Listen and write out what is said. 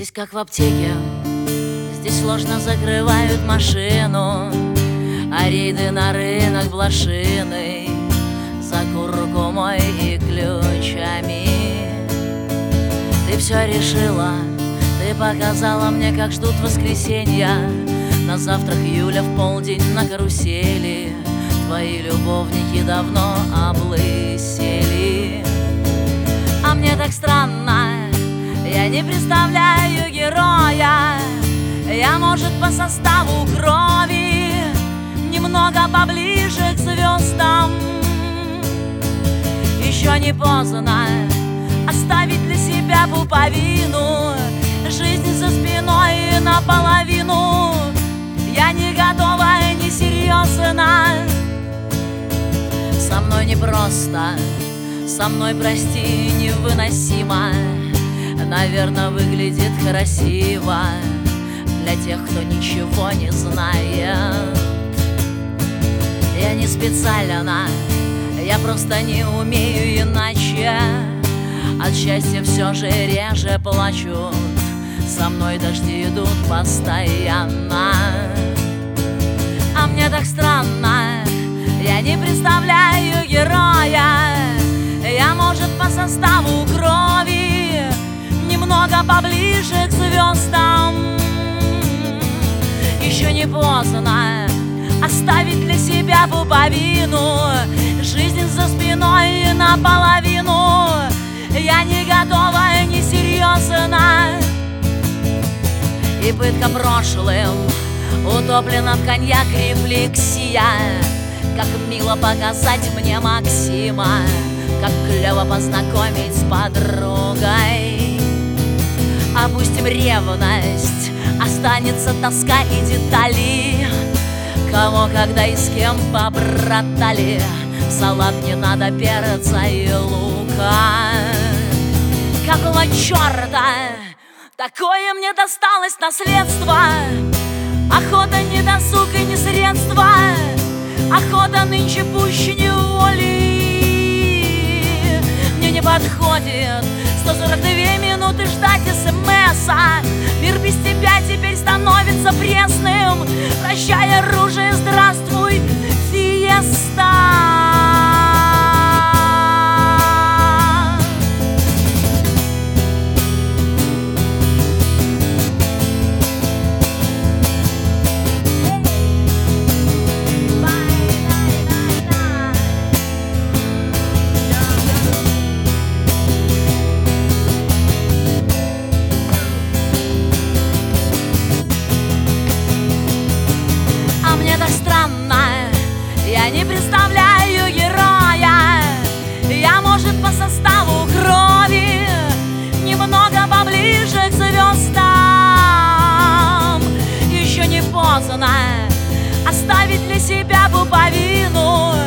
Здесь как в аптеке, здесь сложно закрывают машину, а рейды на рынок блошиный за куркумой и ключами. Ты все решила, ты показала мне, как ждут воскресенья. На завтрак Юля в полдень на карусели. Твои любовники давно облысели. А мне так странно, я не представляю героя. Я, может, по составу крови немного поближе к звездам. Еще не поздно оставить для себя пуповину, жизнь за спиной наполовину. Я не готова, не серьезно. Со мной непросто, со мной, прости, невыносимо. Наверное, выглядит красиво для тех, кто ничего не знает. Я не специально, я просто не умею иначе. От счастья все же реже плачут, со мной дожди идут постоянно. А мне так странно, я не представляю героя. Я, может, по составу крови немного поближе к звездам. Еще не поздно оставить для себя пуповину, жизнь за спиной наполовину. Я не готова, не серьезно. И пытка прошлым утоплена в коньяк рефлексия. Как мило показать мне Максима, как клево познакомить с подругой. Опустим ревность, останется тоска и детали. Кого, когда и с кем побратали. В салат не надо перца и лука. Какого черта такое мне досталось наследство? Охота не досуг и не средство. Охота нынче пуще неволи. Мне не подходит 142 минуты ждать СМС-а. Мир без тебя теперь становится пресным. Прощай, оружие, здравствуй, фиеста. Я не представляю героя. Я, может, по составу крови немного поближе к звездам. Еще не поздно оставить для себя пуповину,